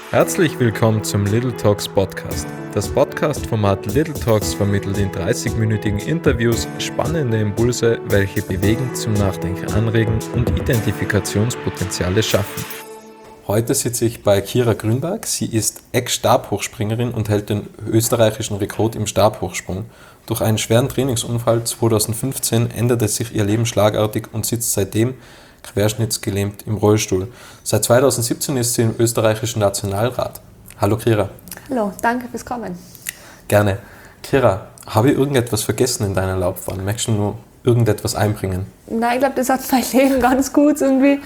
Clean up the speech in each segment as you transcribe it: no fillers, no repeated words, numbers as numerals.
Herzlich willkommen zum Little Talks Podcast. Das Podcast-Format Little Talks vermittelt in 30-minütigen Interviews spannende Impulse, welche bewegen, zum Nachdenken anregen und Identifikationspotenziale schaffen. Heute sitze ich bei Kira Grünberg. Sie ist Ex-Stabhochspringerin und hält den österreichischen Rekord im Stabhochsprung. Durch einen schweren Trainingsunfall 2015 änderte sich ihr Leben schlagartig und sitzt seitdem querschnittsgelähmt im Rollstuhl. Seit 2017 ist sie im österreichischen Nationalrat. Hallo Kira. Hallo, danke fürs Kommen. Gerne. Kira, habe ich irgendetwas vergessen in deiner Laufbahn? Möchtest du nur irgendetwas einbringen? Nein, ich glaube, das hat mein Leben ganz gut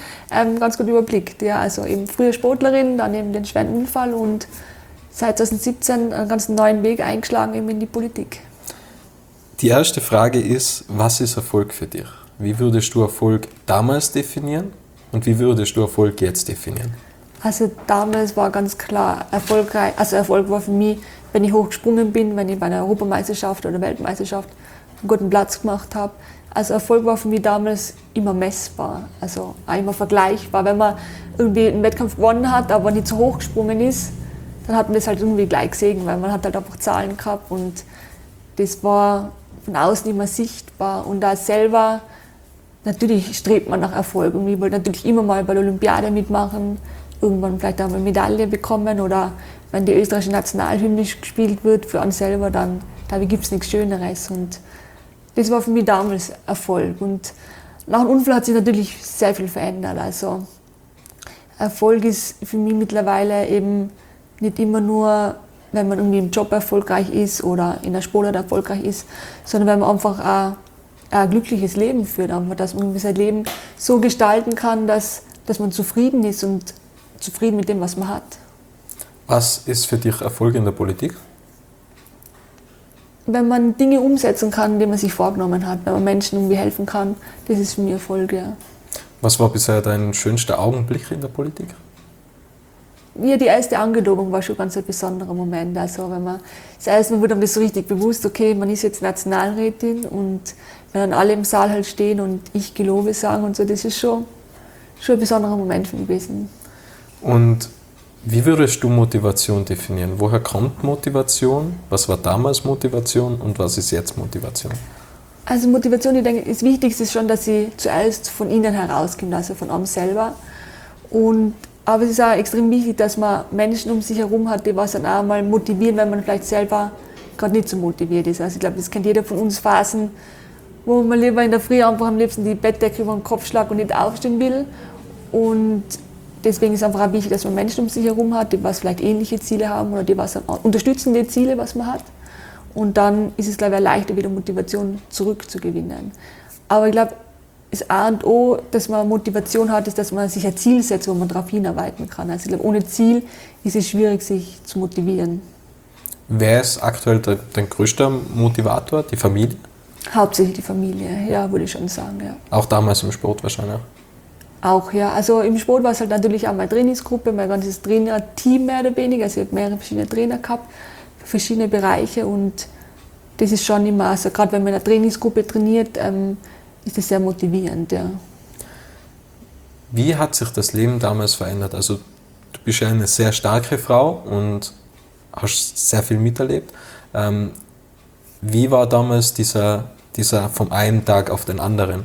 überblickt. Ja, also eben früher Sportlerin, dann eben den schweren Unfall und seit 2017 einen ganz neuen Weg eingeschlagen eben in die Politik. Die erste Frage ist, was ist Erfolg für dich? Wie würdest du Erfolg damals definieren und wie würdest du Erfolg jetzt definieren? Also damals war ganz klar erfolgreich, also Erfolg war für mich, wenn ich hochgesprungen bin, wenn ich bei einer Europameisterschaft oder Weltmeisterschaft einen guten Platz gemacht habe. Also Erfolg war für mich damals immer messbar, also auch immer vergleichbar. Wenn man irgendwie einen Wettkampf gewonnen hat, aber nicht so hoch gesprungen ist, dann hat man das halt irgendwie gleich gesehen, weil man hat halt einfach Zahlen gehabt und das war von außen immer sichtbar und da selber. Natürlich strebt man nach Erfolg und ich wollte natürlich immer mal bei der Olympiade mitmachen, irgendwann vielleicht auch eine Medaille bekommen oder wenn die österreichische Nationalhymne gespielt wird für einen selber, dann glaube ich, gibt es nichts Schöneres und das war für mich damals Erfolg und nach dem Unfall hat sich natürlich sehr viel verändert, also Erfolg ist für mich mittlerweile eben nicht immer nur, wenn man irgendwie im Job erfolgreich ist oder in der Sportart erfolgreich ist, sondern wenn man einfach auch ein glückliches Leben führt, einfach, dass man sein Leben so gestalten kann, dass man zufrieden ist und zufrieden mit dem, was man hat. Was ist für dich Erfolg in der Politik? Wenn man Dinge umsetzen kann, die man sich vorgenommen hat, wenn man Menschen irgendwie helfen kann, das ist für mich Erfolg, ja. Was war bisher dein schönster Augenblick in der Politik? Ja, die erste Angelobung war schon ganz ein besonderer Moment. Also wenn man das erste Mal wird einem das so richtig bewusst, okay, man ist jetzt Nationalrätin und wenn dann alle im Saal halt stehen und ich gelobe sagen und so, das ist schon ein besonderer Moment für mich gewesen. Und wie würdest du Motivation definieren? Woher kommt Motivation? Was war damals Motivation und was ist jetzt Motivation? Also Motivation, ich denke, das Wichtigste ist schon, dass sie zuerst von innen herauskommt, also von einem selber. Aber es ist auch extrem wichtig, dass man Menschen um sich herum hat, die was dann auch mal motivieren, wenn man vielleicht selber gerade nicht so motiviert ist. Also ich glaube, das kennt jeder von uns Phasen, wo man lieber in der Früh einfach am liebsten die Bettdecke über den Kopf schlagt und nicht aufstehen will. Und deswegen ist es einfach auch wichtig, dass man Menschen um sich herum hat, die was vielleicht ähnliche Ziele haben oder die was dann auch unterstützende Ziele, was man hat. Und dann ist es, glaube ich, leichter, wieder Motivation zurückzugewinnen. Aber ich glaube, das A und O, dass man Motivation hat, ist, dass man sich ein Ziel setzt, wo man darauf hinarbeiten kann. Also ich glaube, ohne Ziel ist es schwierig, sich zu motivieren. Wer ist aktuell dein größter Motivator? Die Familie? Hauptsächlich die Familie, ja, würde ich schon sagen, ja. Auch damals im Sport wahrscheinlich? Auch, ja. Also im Sport war es halt natürlich auch meine Trainingsgruppe, mein ganzes Trainerteam mehr oder weniger. Also ich habe mehrere verschiedene Trainer gehabt, für verschiedene Bereiche und das ist schon immer, also gerade wenn man in einer Trainingsgruppe trainiert, ist das sehr motivierend, ja. Wie hat sich das Leben damals verändert? Also du bist ja eine sehr starke Frau und hast sehr viel miterlebt. Wie war damals dieser vom einen Tag auf den anderen,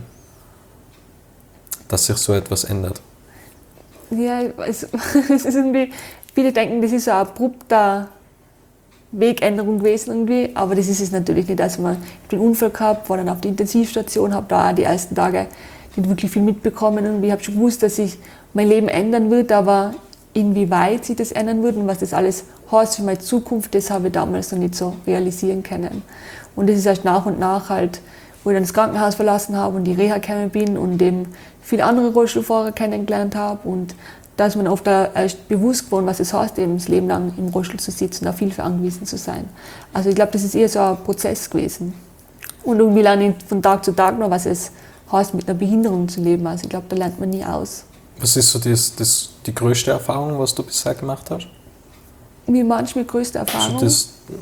dass sich so etwas ändert? Ja, es ist irgendwie, viele denken, das ist so ein abrupter Wegänderung gewesen irgendwie, aber das ist es natürlich nicht. Also ich habe einen Unfall gehabt, war dann auf der Intensivstation, habe da auch die ersten Tage nicht wirklich viel mitbekommen und ich habe schon gewusst, dass sich mein Leben ändern wird, aber inwieweit sich das ändern wird und was das alles heißt für meine Zukunft, das habe ich damals noch nicht so realisieren können. Und das ist erst nach und nach halt, wo ich dann das Krankenhaus verlassen habe und die Reha gekommen bin und eben viele andere Rollstuhlfahrer kennengelernt habe und da ist mir oft erst bewusst geworden, was es heißt, eben das Leben lang im Rollstuhl zu sitzen, da viel für angewiesen zu sein. Also ich glaube, das ist eher so ein Prozess gewesen. Und irgendwie lerne ich von Tag zu Tag noch, was es heißt, mit einer Behinderung zu leben. Also ich glaube, da lernt man nie aus. Was ist so die größte Erfahrung, was du bisher gemacht hast? Wie manchmal größte Erfahrung? Also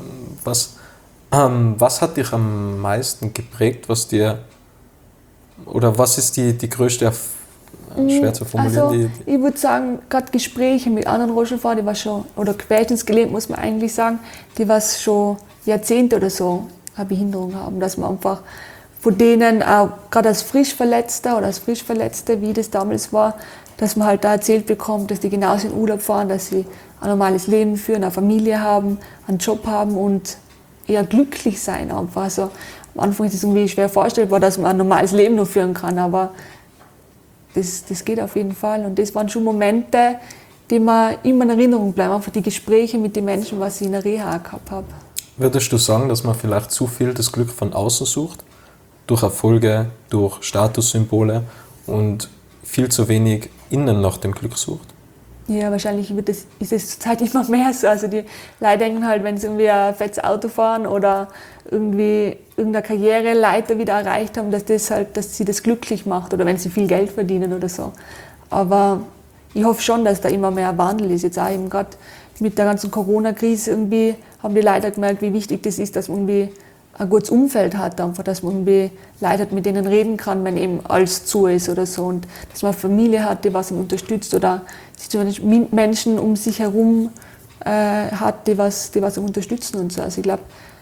was hat dich am meisten geprägt, was ist die größte schwer zu formulieren. Also, ich würde sagen, gerade Gespräche mit anderen Rollstuhlfahrern, die war schon, oder querschnittsgelähmt muss man eigentlich sagen, die was schon Jahrzehnte oder so eine Behinderung haben, dass man einfach von denen, auch gerade als Frischverletzter oder als Frischverletzte, wie das damals war, dass man halt da erzählt bekommt, dass die genauso in Urlaub fahren, dass sie ein normales Leben führen, eine Familie haben, einen Job haben und eher glücklich sein einfach. Also am Anfang ist es irgendwie schwer vorstellbar, dass man ein normales Leben noch führen kann, aber das geht auf jeden Fall. Und das waren schon Momente, die mir immer in Erinnerung bleiben, einfach die Gespräche mit den Menschen, was ich in der Reha gehabt habe. Würdest du sagen, dass man vielleicht zu viel das Glück von außen sucht? Durch Erfolge, durch Statussymbole und viel zu wenig innen nach dem Glück sucht? Ja, wahrscheinlich ist es zurzeit immer mehr so. Also die Leute denken halt, wenn sie irgendwie ein fettes Auto fahren oder irgendwie irgendeine Karriereleiter wieder erreicht haben, dass sie das glücklich macht oder wenn sie viel Geld verdienen oder so. Aber ich hoffe schon, dass da immer mehr Wandel ist. Jetzt auch eben gerade mit der ganzen Corona-Krise irgendwie haben die Leute gemerkt, wie wichtig das ist, dass man irgendwie ein gutes Umfeld hat, einfach, dass man irgendwie Leute hat, mit denen reden kann, wenn eben alles zu ist oder so. Und dass man eine Familie hat, die was ihn unterstützt oder Menschen um sich herum hat, die was ihn unterstützen und so. Also ich glaube,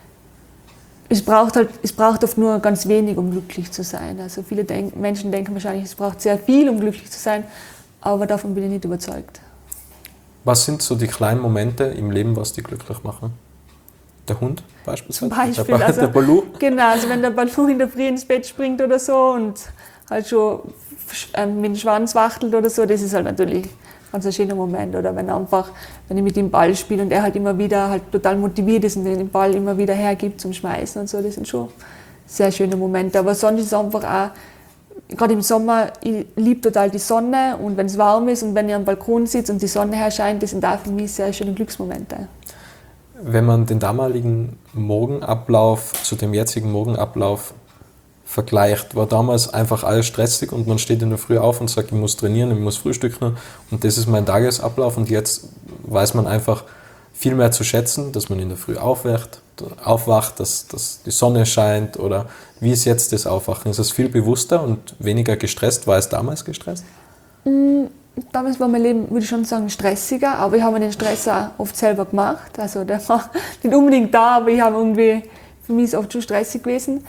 es braucht oft nur ganz wenig, um glücklich zu sein. Also viele Menschen denken wahrscheinlich, es braucht sehr viel, um glücklich zu sein, aber davon bin ich nicht überzeugt. Was sind so die kleinen Momente im Leben, was dich glücklich machen? Der Hund beispielsweise? Zum Beispiel. Der Balu? Genau, also wenn der Balu in der Früh ins Bett springt oder so und halt schon mit dem Schwanz wachtelt oder so, das ist halt natürlich ganz ein schöner Moment. Oder wenn ich mit ihm Ball spiele und er halt immer wieder halt total motiviert ist und den Ball immer wieder hergibt zum Schmeißen und so, das sind schon sehr schöne Momente. Aber sonst ist es einfach auch, gerade im Sommer, ich liebe total die Sonne und wenn es warm ist und wenn ich am Balkon sitze und die Sonne herscheint, das sind auch für mich sehr schöne Glücksmomente. Wenn man den damaligen Morgenablauf zu dem jetzigen Morgenablauf vergleicht, war damals einfach alles stressig und man steht in der Früh auf und sagt, ich muss trainieren, ich muss frühstücken und das ist mein Tagesablauf und jetzt weiß man einfach viel mehr zu schätzen, dass man in der Früh aufwacht, dass die Sonne scheint oder wie ist jetzt das Aufwachen? Ist es viel bewusster und weniger gestresst? War es damals gestresst? Damals war mein Leben, würde ich schon sagen, stressiger, aber ich habe mir den Stress auch oft selber gemacht. Also der war nicht unbedingt da, aber für mich ist es oft schon stressig gewesen.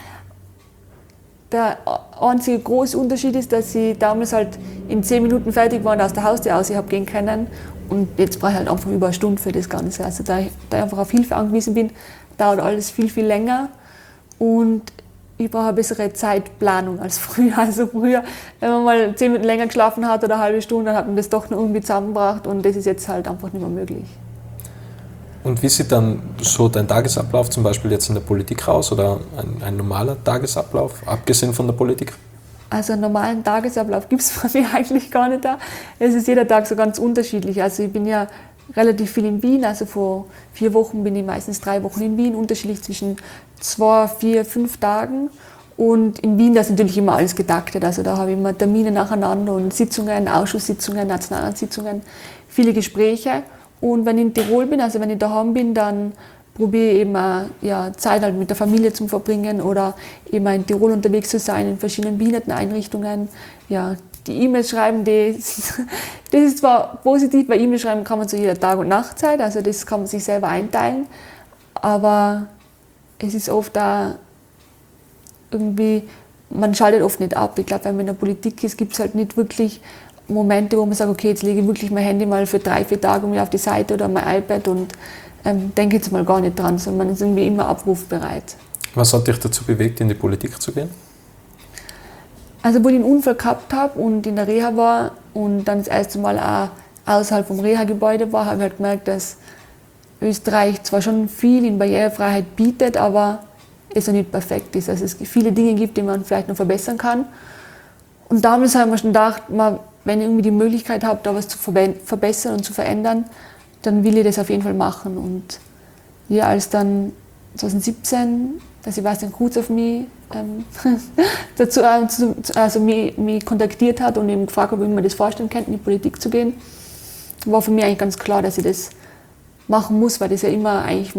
Der einzige große Unterschied ist, dass ich damals halt in 10 Minuten fertig war und aus der Haustür aus habe gehen können. Und jetzt brauche ich halt einfach über eine Stunde für das Ganze. Also da ich einfach auf Hilfe angewiesen bin, dauert alles viel, viel länger. Und ich brauche eine bessere Zeitplanung als früher. Also früher, wenn man mal 10 Minuten länger geschlafen hat oder eine halbe Stunde, dann hat man das doch noch irgendwie zusammengebracht und das ist jetzt halt einfach nicht mehr möglich. Und wie sieht dann so dein Tagesablauf zum Beispiel jetzt in der Politik aus oder ein normaler Tagesablauf, abgesehen von der Politik? Also einen normalen Tagesablauf gibt es bei mir eigentlich gar nicht da. Es ist jeder Tag so ganz unterschiedlich. Also ich bin ja relativ viel in Wien, also vor 4 Wochen bin ich meistens 3 Wochen in Wien, unterschiedlich zwischen 2, 4, 5 Tagen. Und in Wien, da ist natürlich immer alles getaktet, also da habe ich immer Termine nacheinander und Sitzungen, Ausschusssitzungen, Nationalratssitzungen, viele Gespräche. Und wenn ich in Tirol bin, also wenn ich daheim bin, dann probiere ich eben Zeit halt mit der Familie zu verbringen oder eben in Tirol unterwegs zu sein, in verschiedenen Behinderteneinrichtungen. Ja, die E-Mails schreiben, das ist zwar positiv, weil E-Mails schreiben kann man zu jeder Tag- und Nachtzeit, also das kann man sich selber einteilen, aber es ist oft auch irgendwie, man schaltet oft nicht ab. Ich glaube, wenn man in der Politik ist, gibt es halt nicht wirklich Momente, wo man sagt, okay, jetzt lege ich wirklich mein Handy mal für 3, 4 Tage auf die Seite oder mein iPad und denke jetzt mal gar nicht dran, sondern man ist irgendwie immer abrufbereit. Was hat dich dazu bewegt, in die Politik zu gehen? Also, wo ich einen Unfall gehabt habe und in der Reha war und dann das erste Mal auch außerhalb vom Reha-Gebäude war, habe ich halt gemerkt, dass Österreich zwar schon viel in Barrierefreiheit bietet, aber es noch nicht perfekt ist. Also es viele Dinge gibt, die man vielleicht noch verbessern kann. Und damals haben wir schon gedacht, wenn ich irgendwie die Möglichkeit habe, da was zu verbessern und zu verändern, dann will ich das auf jeden Fall machen. Und ja, als dann 2017 der Sebastian Kurz auf mich mich kontaktiert hat und eben gefragt, ob ich mir das vorstellen könnte, in die Politik zu gehen, war für mich eigentlich ganz klar, dass ich das machen muss, weil das ja immer eigentlich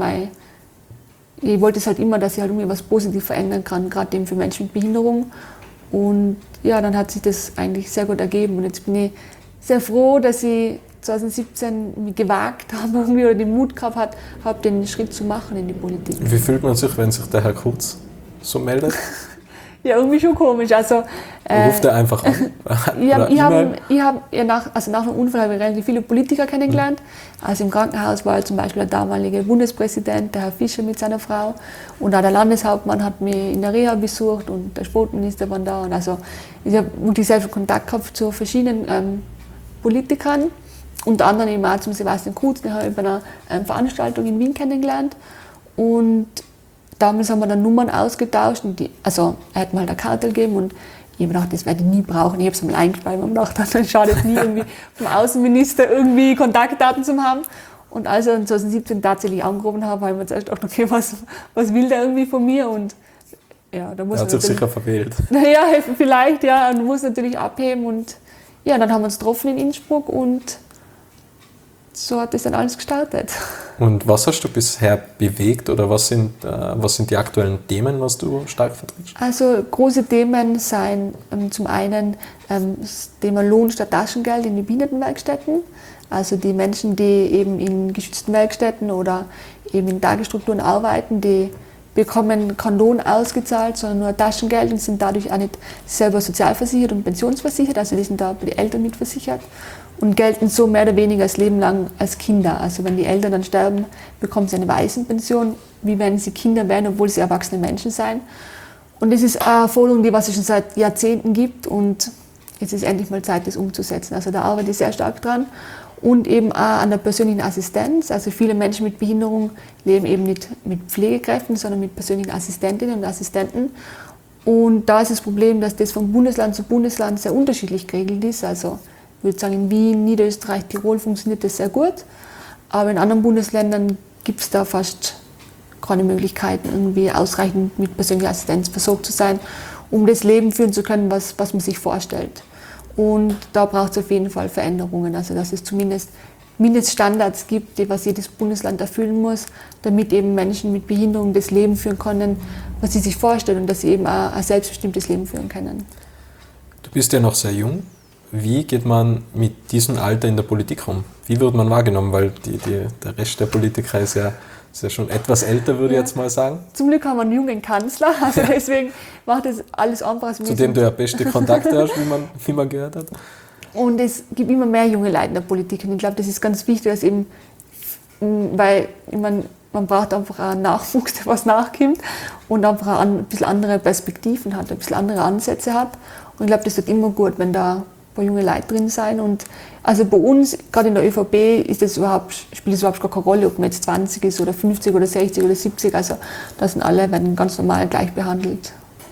ich wollte es halt immer, dass ich halt irgendwie was positiv verändern kann, gerade eben für Menschen mit Behinderung. Und ja, dann hat sich das eigentlich sehr gut ergeben. Und jetzt bin ich sehr froh, dass ich 2017 mich gewagt habe irgendwie, oder den Mut gehabt habe, den Schritt zu machen in die Politik. Wie fühlt man sich, wenn sich der Herr Kurz so meldet? Ja, irgendwie schon komisch. Also, Ruft er einfach an? Nach dem Unfall habe ich relativ viele Politiker kennengelernt. Also im Krankenhaus war zum Beispiel der damalige Bundespräsident, der Herr Fischer mit seiner Frau. Und auch der Landeshauptmann hat mich in der Reha besucht und der Sportminister waren da. Und also ich habe wirklich sehr viel Kontakt gehabt zu verschiedenen Politikern. Unter anderem eben auch zum Sebastian Kurz, den habe ich bei einer Veranstaltung in Wien kennengelernt. Und damals haben wir dann Nummern ausgetauscht. Und er hat mir halt eine Karte gegeben und ich habe gedacht, das werde ich nie brauchen. Ich habe es mal eingespeichert und gedacht, dann schadet es nie, irgendwie vom Außenminister irgendwie Kontaktdaten zu haben. Und als er dann 2017 tatsächlich angerufen habe, habe ich mir zuerst gedacht, okay, was will der irgendwie von mir? Und ja, da muss er hat sich sicher verwählt. Naja, vielleicht, ja, und muss natürlich abheben. Und ja, dann haben wir uns getroffen in Innsbruck und so hat das dann alles gestartet. Und was hast du bisher bewegt oder was sind die aktuellen Themen, was du stark vertrittst? Also große Themen sind zum einen das Thema Lohn statt Taschengeld in den Behindertenwerkstätten. Also die Menschen, die eben in geschützten Werkstätten oder eben in Tagesstrukturen arbeiten, die bekommen keinen Lohn ausgezahlt, sondern nur Taschengeld und sind dadurch auch nicht selber sozialversichert und pensionsversichert. Also die sind da bei den Eltern mitversichert. Und gelten so mehr oder weniger das Leben lang als Kinder. Also wenn die Eltern dann sterben, bekommen sie eine Waisenpension, wie wenn sie Kinder wären, obwohl sie erwachsene Menschen seien. Und das ist eine Forderung, die es schon seit Jahrzehnten gibt und jetzt ist endlich mal Zeit, das umzusetzen. Also da arbeite ich sehr stark dran. Und eben auch an der persönlichen Assistenz. Also viele Menschen mit Behinderung leben eben nicht mit Pflegekräften, sondern mit persönlichen Assistentinnen und Assistenten. Und da ist das Problem, dass das von Bundesland zu Bundesland sehr unterschiedlich geregelt ist. Also ich würde sagen, in Wien, Niederösterreich, Tirol funktioniert das sehr gut, aber in anderen Bundesländern gibt es da fast keine Möglichkeiten, irgendwie ausreichend mit persönlicher Assistenz versorgt zu sein, um das Leben führen zu können, was man sich vorstellt. Und da braucht es auf jeden Fall Veränderungen, also dass es zumindest Mindeststandards gibt, die was jedes Bundesland erfüllen muss, damit eben Menschen mit Behinderung das Leben führen können, was sie sich vorstellen und dass sie eben auch ein selbstbestimmtes Leben führen können. Du bist ja noch sehr jung. Wie geht man mit diesem Alter in der Politik um? Wie wird man wahrgenommen? Weil der Rest der Politiker ist ja schon etwas älter, würde ich jetzt mal sagen. Zum Glück haben wir einen jungen Kanzler, also deswegen macht das alles einfacher. Zu dem du ja beste Kontakte hast, wie man gehört hat. Und es gibt immer mehr junge Leute in der Politik und ich glaube, das ist ganz wichtig, dass eben, weil man braucht einfach einen Nachwuchs, der was nachkommt und einfach auch ein bisschen andere Perspektiven hat, ein bisschen andere Ansätze hat. Und ich glaube, das wird immer gut, wenn da ein paar junge Leute drin sein. Und also bei uns, gerade in der ÖVP, spielt es überhaupt gar keine Rolle, ob man jetzt 20 ist oder 50 oder 60 oder 70. Also da sind alle, werden ganz normal gleich behandelt.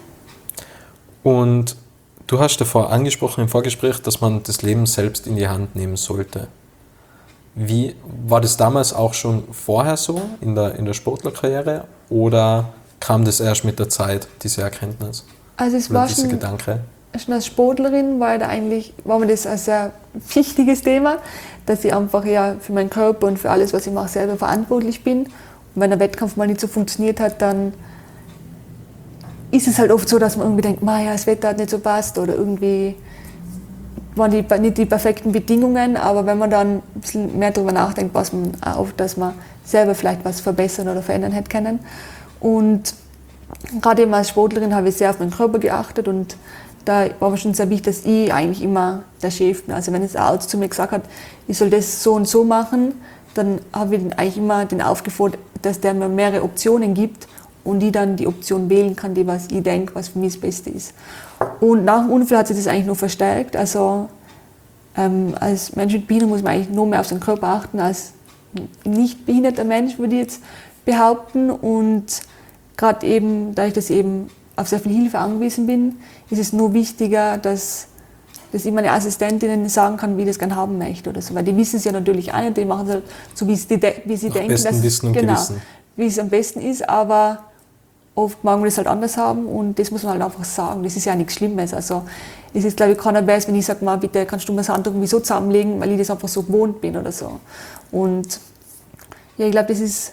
Und du hast davor angesprochen im Vorgespräch, dass man das Leben selbst in die Hand nehmen sollte. Wie war das damals auch schon vorher so in der Sportlerkarriere oder kam das erst mit der Zeit, diese Erkenntnis? Also es war dieser Gedanke? Schon als Sportlerin war mir das ein sehr wichtiges Thema, dass ich einfach ja für meinen Körper und für alles, was ich mache, selber verantwortlich bin. Und wenn der Wettkampf mal nicht so funktioniert hat, dann ist es halt oft so, dass man irgendwie denkt, ja, das Wetter hat nicht so passt oder irgendwie waren nicht die perfekten Bedingungen, aber wenn man dann ein bisschen mehr darüber nachdenkt, passt man auf, dass man selber vielleicht was verbessern oder verändern hätte können. Und gerade eben als Sportlerin habe ich sehr auf meinen Körper geachtet und da war mir schon sehr wichtig, dass ich eigentlich immer der Chef bin. Also wenn jetzt ein Arzt zu mir gesagt hat, ich soll das so und so machen, dann habe ich eigentlich immer den aufgefordert, dass der mir mehrere Optionen gibt und ich dann die Option wählen kann, die was ich denke, was für mich das Beste ist. Und nach dem Unfall hat sich das eigentlich noch verstärkt. Also als Mensch mit Behinderung muss man eigentlich noch mehr auf seinen Körper achten als ein nicht behinderter Mensch, würde ich jetzt behaupten. Und gerade eben, da ich das eben auf sehr viel Hilfe angewiesen bin, ist es nur wichtiger, dass ich meine Assistentinnen sagen kann, wie ich das gerne haben möchte oder so. Weil die wissen es ja natürlich auch nicht, die machen es halt so, wie sie denken, wie es am besten ist, aber oft mag man das halt anders haben und das muss man halt einfach sagen. Das ist ja nichts Schlimmes. Also es ist, glaube ich, keiner besser, wenn ich sage, bitte kannst du mir das Handtuch so zusammenlegen, weil ich das einfach so gewohnt bin oder so. Und ja, ich glaube, das ist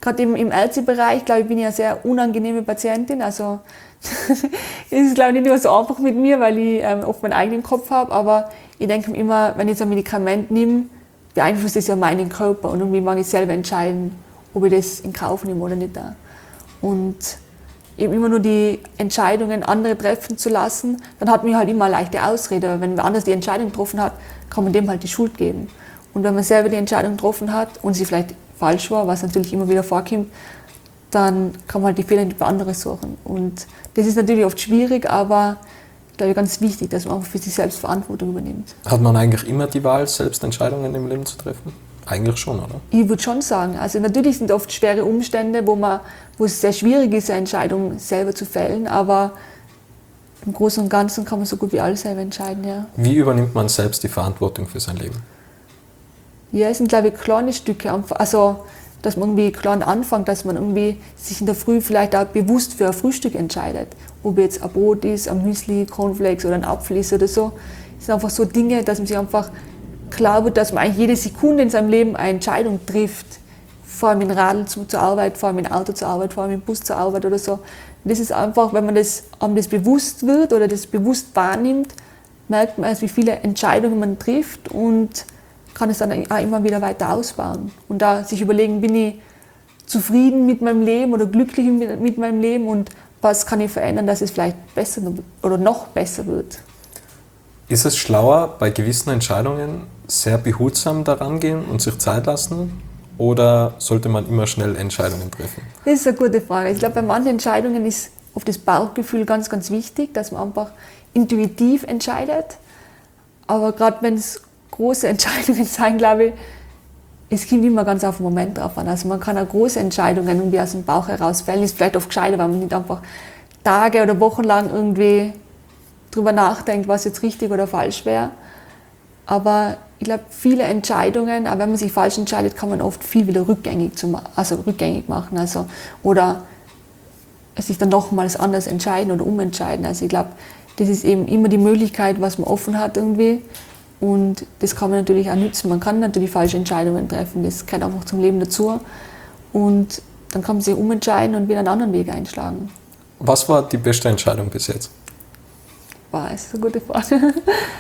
gerade im Ärztebereich, glaube ich, bin ich eine sehr unangenehme Patientin. Also es ist, glaube ich, nicht immer so einfach mit mir, weil ich oft meinen eigenen Kopf habe. Aber ich denke mir immer, wenn ich so ein Medikament nehme, beeinflusst das ja meinen Körper. Und irgendwie mag ich selber entscheiden, ob ich das in Kauf nehme oder nicht. Und eben immer nur die Entscheidungen andere treffen zu lassen, dann hat man halt immer eine leichte Ausrede. Wenn wer anders die Entscheidung getroffen hat, kann man dem halt die Schuld geben. Und wenn man selber die Entscheidung getroffen hat und sie vielleicht falsch war, was natürlich immer wieder vorkommt, dann kann man halt die Fehler nicht bei anderen suchen. Und das ist natürlich oft schwierig, aber ich glaube, ganz wichtig, dass man auch für sich selbst Verantwortung übernimmt. Hat man eigentlich immer die Wahl, selbst Entscheidungen im Leben zu treffen? Eigentlich schon, oder? Ich würde schon sagen. Also natürlich sind oft schwere Umstände, wo es sehr schwierig ist, eine Entscheidung selber zu fällen, aber im Großen und Ganzen kann man so gut wie alles selber entscheiden, ja. Wie übernimmt man selbst die Verantwortung für sein Leben? Ja, es sind, glaube ich, kleine Stücke. Also, dass man irgendwie klein anfängt, dass man irgendwie sich in der Früh vielleicht auch bewusst für ein Frühstück entscheidet. Ob jetzt ein Brot ist, ein Müsli, Cornflakes oder ein Apfel ist oder so. Das sind einfach so Dinge, dass man sich einfach klar wird, dass man eigentlich jede Sekunde in seinem Leben eine Entscheidung trifft. Vor allem mit dem Radl zur Arbeit, vor allem mit dem Auto zur Arbeit, vor allem mit dem Bus zur Arbeit oder so. Und das ist einfach, wenn man das bewusst wird oder das bewusst wahrnimmt, merkt man erst, wie viele Entscheidungen man trifft und kann es dann auch immer wieder weiter ausbauen. Und da sich überlegen, bin ich zufrieden mit meinem Leben oder glücklich mit meinem Leben und was kann ich verändern, dass es vielleicht besser oder noch besser wird. Ist es schlauer, bei gewissen Entscheidungen sehr behutsam daran gehen und sich Zeit lassen? Oder sollte man immer schnell Entscheidungen treffen? Das ist eine gute Frage. Ich glaube, bei manchen Entscheidungen ist oft das Bauchgefühl ganz, ganz wichtig, dass man einfach intuitiv entscheidet. Aber gerade wenn es große Entscheidungen sein, glaube ich, es kommt immer ganz auf den Moment drauf an. Also man kann auch große Entscheidungen irgendwie aus dem Bauch heraus fällen. Ist vielleicht oft gescheiter, weil man nicht einfach Tage oder Wochen lang irgendwie drüber nachdenkt, was jetzt richtig oder falsch wäre. Aber ich glaube, viele Entscheidungen, auch wenn man sich falsch entscheidet, kann man oft viel wieder rückgängig machen. Also, oder sich dann nochmals anders entscheiden oder umentscheiden. Also ich glaube, das ist eben immer die Möglichkeit, was man offen hat irgendwie. Und das kann man natürlich auch nutzen. Man kann natürlich falsche Entscheidungen treffen, das gehört einfach zum Leben dazu. Und dann kann man sich umentscheiden und wieder einen anderen Weg einschlagen. Was war die beste Entscheidung bis jetzt? Wow, das ist eine gute Frage.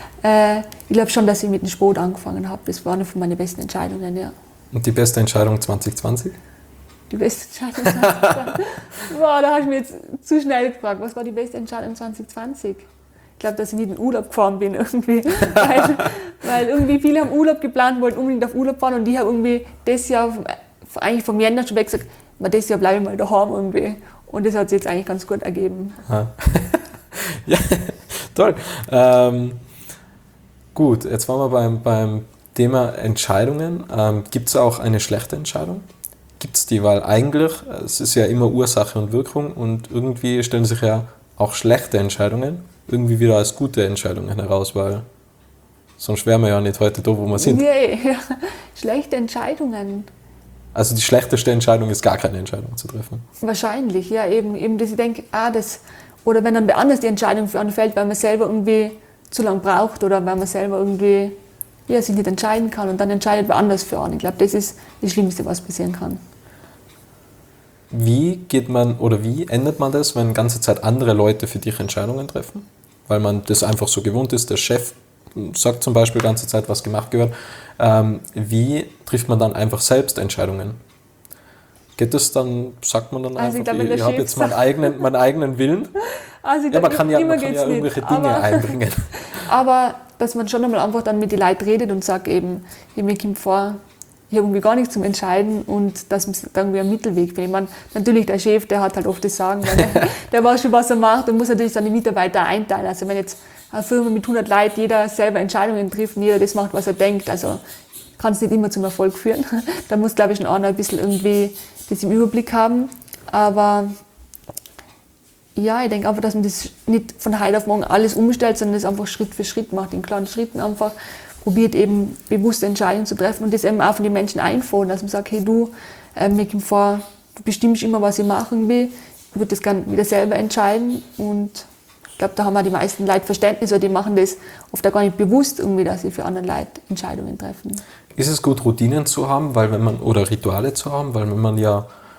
Ich glaube schon, dass ich mit dem Sport angefangen habe. Das war eine von meinen besten Entscheidungen, ja. Und die beste Entscheidung 2020? Die beste Entscheidung 2020? Wow, da hast du mich jetzt zu schnell gefragt. Was war die beste Entscheidung 2020? Ich glaube, dass ich nicht in Urlaub gefahren bin irgendwie. weil irgendwie viele haben Urlaub geplant, wollten unbedingt auf Urlaub fahren und ich habe irgendwie das Jahr, eigentlich vom Jänner schon weg gesagt, das Jahr bleibe ich mal daheim irgendwie. Und das hat sich jetzt eigentlich ganz gut ergeben. Ja, toll. Gut, jetzt waren wir beim Thema Entscheidungen. Gibt es auch eine schlechte Entscheidung? Gibt es die? Weil eigentlich, es ist ja immer Ursache und Wirkung und irgendwie stellen sich ja auch schlechte Entscheidungen irgendwie wieder als gute Entscheidungen heraus, weil sonst wären wir ja nicht heute da, wo wir sind. Ja. Schlechte Entscheidungen. Also die schlechteste Entscheidung ist gar keine Entscheidung zu treffen. Wahrscheinlich, ja, eben dass ich denke, oder wenn dann wer anders die Entscheidung für einen fällt, weil man selber irgendwie zu lange braucht oder weil man selber irgendwie sich nicht entscheiden kann und dann entscheidet wer anders für einen. Ich glaube, das ist das Schlimmste, was passieren kann. Wie ändert man das, wenn die ganze Zeit andere Leute für dich Entscheidungen treffen? Weil man das einfach so gewohnt ist, der Chef sagt zum Beispiel die ganze Zeit, was gemacht gehört. Wie trifft man dann einfach selbst Entscheidungen? Geht das dann, sagt man dann also einfach, ich habe jetzt meinen eigenen Willen? Also man kann ja irgendwelche Dinge einbringen. Aber dass man schon einmal einfach dann mit den Leuten redet und sagt eben, mir kommt vor, ich habe irgendwie gar nichts zum Entscheiden und dass man dann irgendwie einen Mittelweg findet. Natürlich der Chef, der hat halt oft das Sagen, weil der weiß schon, was er macht und muss natürlich dann die Mitarbeiter einteilen. Also wenn jetzt eine Firma mit 100 Leuten jeder selber Entscheidungen trifft und jeder das macht, was er denkt, also kann es nicht immer zum Erfolg führen. Da muss, glaube ich, schon einer ein bisschen irgendwie das im Überblick haben. Aber ja, ich denke einfach, dass man das nicht von heute auf morgen alles umstellt, sondern das einfach Schritt für Schritt macht, in kleinen Schritten einfach probiert eben bewusste Entscheidungen zu treffen und das eben auch von den Menschen einfordern, dass man sagt, hey du, mir kommt vor, du bestimmst immer, was ich machen will, ich würde das gerne wieder selber entscheiden und ich glaube, da haben auch die meisten Leute Verständnis, weil die machen das oft auch gar nicht bewusst, irgendwie, dass sie für andere Leute Entscheidungen treffen. Ist es gut, Routinen zu haben, oder Rituale zu haben, weil wenn man ja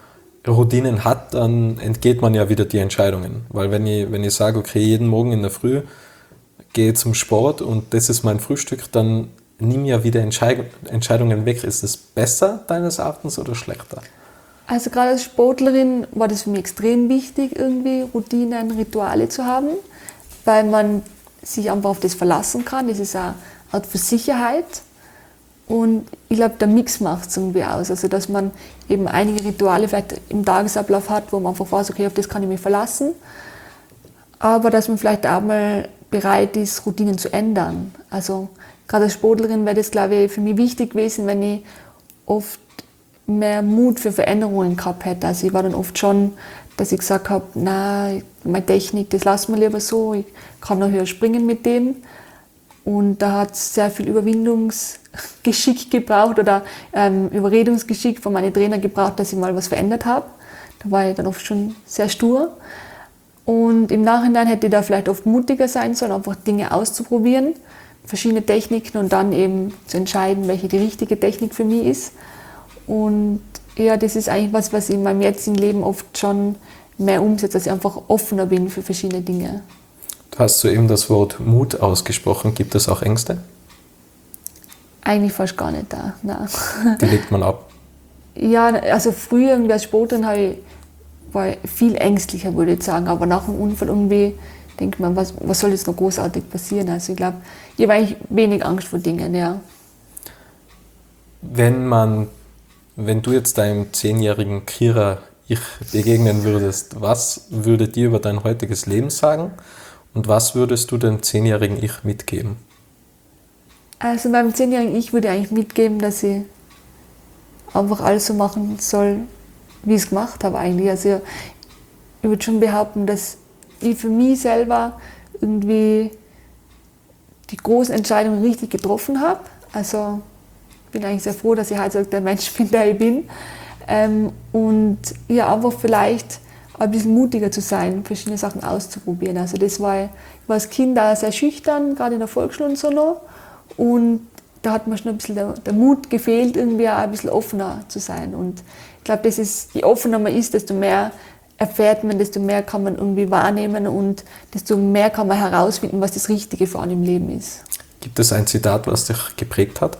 Routinen hat, dann entgeht man ja wieder die Entscheidungen. Weil wenn ich sage, okay, jeden Morgen in der Früh gehe zum Sport und das ist mein Frühstück, dann nimm ja wieder Entscheidungen weg. Ist es besser deines Erachtens oder schlechter? Also gerade als Sportlerin war das für mich extrem wichtig, irgendwie Routinen, Rituale zu haben, weil man sich einfach auf das verlassen kann. Das ist eine Art für Sicherheit. Und ich glaube, der Mix macht es irgendwie aus. Also, dass man eben einige Rituale vielleicht im Tagesablauf hat, wo man einfach weiß, okay, auf das kann ich mich verlassen. Aber dass man vielleicht auch mal bereit ist, Routinen zu ändern. Also, gerade als Sportlerin wäre das, glaube ich, für mich wichtig gewesen, wenn ich oft mehr Mut für Veränderungen gehabt hätte. Also, ich war dann oft schon, dass ich gesagt habe, nein, meine Technik, das lassen wir lieber so, ich kann noch höher springen mit dem. Und da hat es sehr viel Überwindungsgeschick gebraucht oder Überredungsgeschick von meinen Trainern gebraucht, dass ich mal was verändert habe. Da war ich dann oft schon sehr stur. Und im Nachhinein hätte ich da vielleicht oft mutiger sein sollen, einfach Dinge auszuprobieren, verschiedene Techniken und dann eben zu entscheiden, welche die richtige Technik für mich ist. Und ja, das ist eigentlich was ich in meinem jetzigen Leben oft schon mehr umsetze, dass ich einfach offener bin für verschiedene Dinge. Du hast soeben das Wort Mut ausgesprochen. Gibt es auch Ängste? Eigentlich fast gar nicht da, nein. Die legt man ab? Ja, also früher irgendwie als Sportlerin war ich viel ängstlicher, würde ich sagen. Aber nach dem Unfall irgendwie denkt man, was soll jetzt noch großartig passieren? Also ich glaube, ich habe eigentlich wenig Angst vor Dingen, ja. Wenn du jetzt deinem 10-jährigen Kira-Ich begegnen würdest, was würde dir über dein heutiges Leben sagen? Und was würdest du dem 10-jährigen Ich mitgeben? Also meinem 10-jährigen Ich würde ich eigentlich mitgeben, dass ich einfach alles so machen soll, wie ich es gemacht habe eigentlich. Also ich würde schon behaupten, dass ich für mich selber irgendwie die großen Entscheidungen richtig getroffen habe. Also ich bin eigentlich sehr froh, dass ich heute der Mensch bin, der ich bin. Und ja, einfach vielleicht ein bisschen mutiger zu sein, verschiedene Sachen auszuprobieren. Also ich war als Kind auch sehr schüchtern, gerade in der Volksschule und so noch. Und da hat mir schon ein bisschen der Mut gefehlt, irgendwie auch ein bisschen offener zu sein. Und ich glaube, je offener man ist, desto mehr erfährt man, desto mehr kann man irgendwie wahrnehmen und desto mehr kann man herausfinden, was das Richtige für einen im Leben ist. Gibt es ein Zitat, was dich geprägt hat?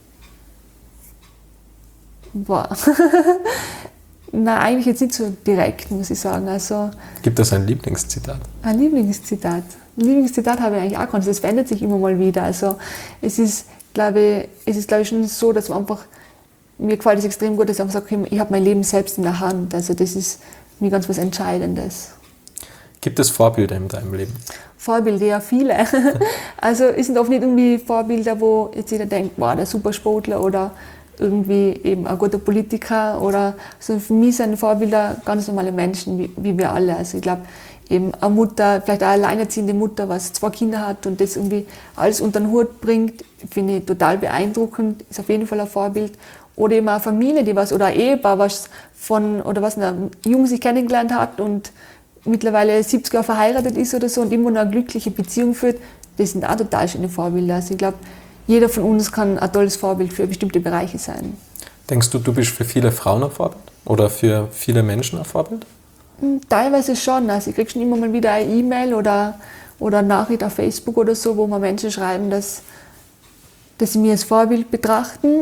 Boah. Nein, eigentlich jetzt nicht so direkt, muss ich sagen. Also, gibt es ein Lieblingszitat? Ein Lieblingszitat? Ein Lieblingszitat habe ich eigentlich auch keins. Das verändert sich immer mal wieder. Also es ist, glaube ich, schon so, dass man einfach, mir gefällt es extrem gut, dass ich einfach sage, okay, ich habe mein Leben selbst in der Hand. Also das ist mir ganz was Entscheidendes. Gibt es Vorbilder in deinem Leben? Vorbilder, ja, viele. Also es sind oft nicht irgendwie Vorbilder, wo jetzt jeder denkt, wow, der Supersportler oder irgendwie eben ein guter Politiker oder so. Für mich sind Vorbilder ganz normale Menschen, wie wir alle. Also ich glaube, eben eine Mutter, vielleicht eine alleinerziehende Mutter, was 2 Kinder hat und das irgendwie alles unter den Hut bringt, finde ich total beeindruckend, ist auf jeden Fall ein Vorbild. Oder eben eine Familie, oder ein Ehepaar, was ein Jung sich kennengelernt hat und mittlerweile 70 Jahre verheiratet ist oder so und immer noch eine glückliche Beziehung führt, das sind auch total schöne Vorbilder. Also ich glaube, jeder von uns kann ein tolles Vorbild für bestimmte Bereiche sein. Denkst du, du bist für viele Frauen ein Vorbild? Oder für viele Menschen ein Vorbild? Teilweise schon. Also ich kriege schon immer mal wieder eine E-Mail oder eine Nachricht auf Facebook oder so, wo mir Menschen schreiben, dass sie mich als Vorbild betrachten.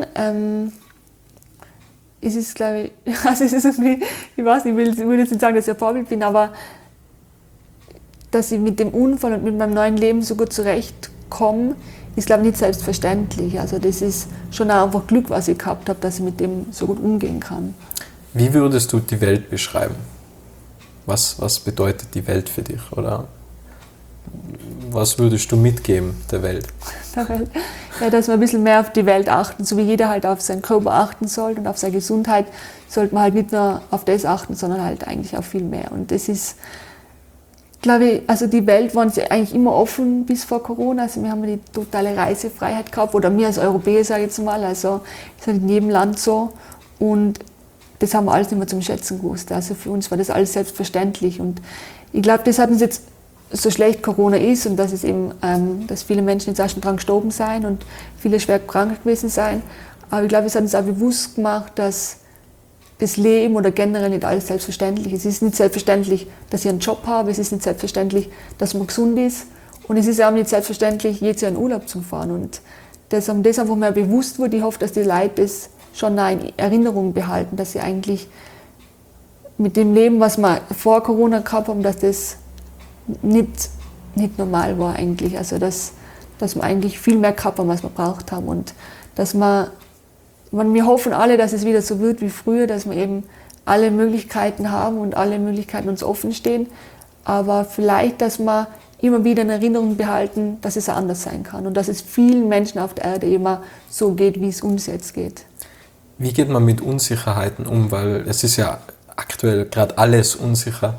Es ist, glaube ich, also es ist irgendwie, ich weiß nicht, ich will jetzt nicht sagen, dass ich ein Vorbild bin, aber dass ich mit dem Unfall und mit meinem neuen Leben so gut zurechtkomme, ist, glaube ich, nicht selbstverständlich. Also das ist schon auch einfach Glück, was ich gehabt habe, dass ich mit dem so gut umgehen kann. Wie würdest du die Welt beschreiben? Was bedeutet die Welt für dich? Oder was würdest du mitgeben der Welt? Ja, dass wir ein bisschen mehr auf die Welt achten, so wie jeder halt auf seinen Körper achten sollte und auf seine Gesundheit, sollte man halt nicht nur auf das achten, sondern halt eigentlich auf viel mehr. Und das ist, glaube ich, also die Welt war eigentlich immer offen bis vor Corona. Also wir haben die totale Reisefreiheit gehabt, oder wir als Europäer, sage ich jetzt mal. Also ist halt in jedem Land so. Und das haben wir alles nicht mehr zum Schätzen gewusst. Also für uns war das alles selbstverständlich. Und ich glaube, das hat uns jetzt, so schlecht Corona ist und dass es eben, dass viele Menschen jetzt auch schon dran gestorben sind und viele schwer krank gewesen sind. Aber ich glaube, es hat uns auch bewusst gemacht, dass das Leben oder generell nicht alles selbstverständlich. Es ist nicht selbstverständlich, dass ich einen Job habe, es ist nicht selbstverständlich, dass man gesund ist und es ist auch nicht selbstverständlich, jedes Jahr in Urlaub zu fahren. Und das einfach mehr bewusst wurde, ich hoffe, dass die Leute das schon in Erinnerung behalten, dass sie eigentlich mit dem Leben, was wir vor Corona gehabt haben, dass das nicht normal war eigentlich. Also dass wir eigentlich viel mehr gehabt haben, als wir braucht haben. Und dass wir hoffen alle, dass es wieder so wird wie früher, dass wir eben alle Möglichkeiten haben und alle Möglichkeiten uns offen stehen. Aber vielleicht, dass wir immer wieder in Erinnerung behalten, dass es anders sein kann und dass es vielen Menschen auf der Erde immer so geht, wie es uns jetzt geht. Wie geht man mit Unsicherheiten um? Weil es ist ja aktuell gerade alles unsicher.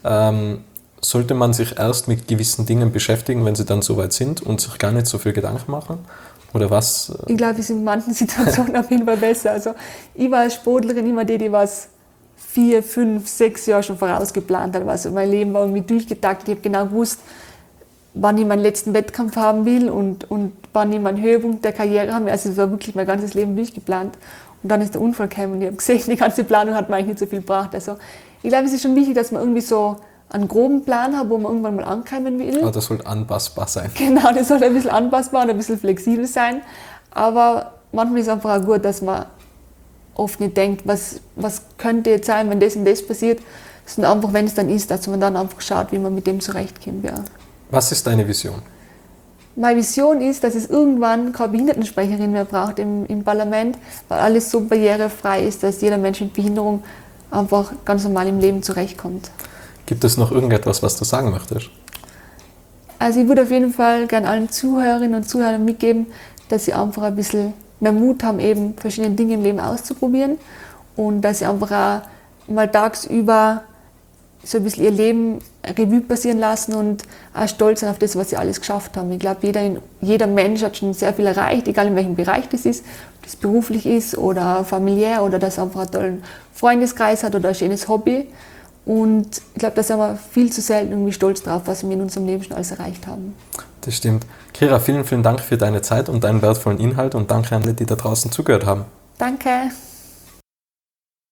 Sollte man sich erst mit gewissen Dingen beschäftigen, wenn sie dann soweit sind und sich gar nicht so viel Gedanken machen? Oder was? Ich glaube, es ist in manchen Situationen auf jeden Fall besser. Also ich war als Sportlerin immer die was 4, 5, 6 Jahre schon vorausgeplant hat. Also mein Leben war irgendwie durchgetaktet. Ich habe genau gewusst, wann ich meinen letzten Wettkampf haben will und wann ich meinen Höhepunkt der Karriere haben will. Also es war wirklich mein ganzes Leben durchgeplant. Und dann ist der Unfall gekommen und ich habe gesehen, die ganze Planung hat mir eigentlich nicht so viel gebracht. Also ich glaube, es ist schon wichtig, dass man irgendwie so einen groben Plan hat, wo man irgendwann mal ankommen will. Aber das sollte anpassbar sein. Genau, das sollte ein bisschen anpassbar und ein bisschen flexibel sein. Aber manchmal ist es einfach auch gut, dass man oft nicht denkt, was könnte jetzt sein, wenn das und das passiert, sondern einfach, wenn es dann ist, dass man dann einfach schaut, wie man mit dem zurechtkommt. Ja. Was ist deine Vision? Meine Vision ist, dass es irgendwann keine Behindertensprecherin mehr braucht im Parlament, weil alles so barrierefrei ist, dass jeder Mensch mit Behinderung einfach ganz normal im Leben zurechtkommt. Gibt es noch irgendetwas, was du sagen möchtest? Also ich würde auf jeden Fall gerne allen Zuhörerinnen und Zuhörern mitgeben, dass sie einfach ein bisschen mehr Mut haben, eben verschiedene Dinge im Leben auszuprobieren und dass sie einfach auch mal tagsüber so ein bisschen ihr Leben Revue passieren lassen und auch stolz sind auf das, was sie alles geschafft haben. Ich glaube, jeder Mensch hat schon sehr viel erreicht, egal in welchem Bereich das ist, ob das beruflich ist oder familiär oder dass er einfach einen tollen Freundeskreis hat oder ein schönes Hobby. Und ich glaube, da sind wir viel zu selten irgendwie stolz drauf, was wir in unserem Leben schon alles erreicht haben. Das stimmt. Kira, vielen, vielen Dank für deine Zeit und deinen wertvollen Inhalt und danke an alle, die da draußen zugehört haben. Danke.